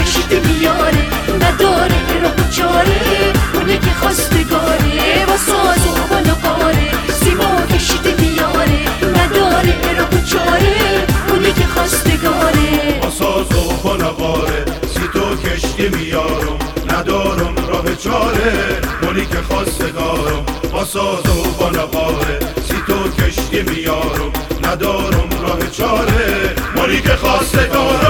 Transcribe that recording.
کشیده میاره نداره راه چاره اونه که خواستگاره با ساز و با نقاره سیما کشیده میاره نداره راه چاره اونه که خواستگاره با ساز و با نقاره سی تو کشتی میارم ندارم راه چاره اونی که خواستگارم با ساز و با نقاره سی تو کشتی میارم ندارم راه چاره اونی که خواستگارم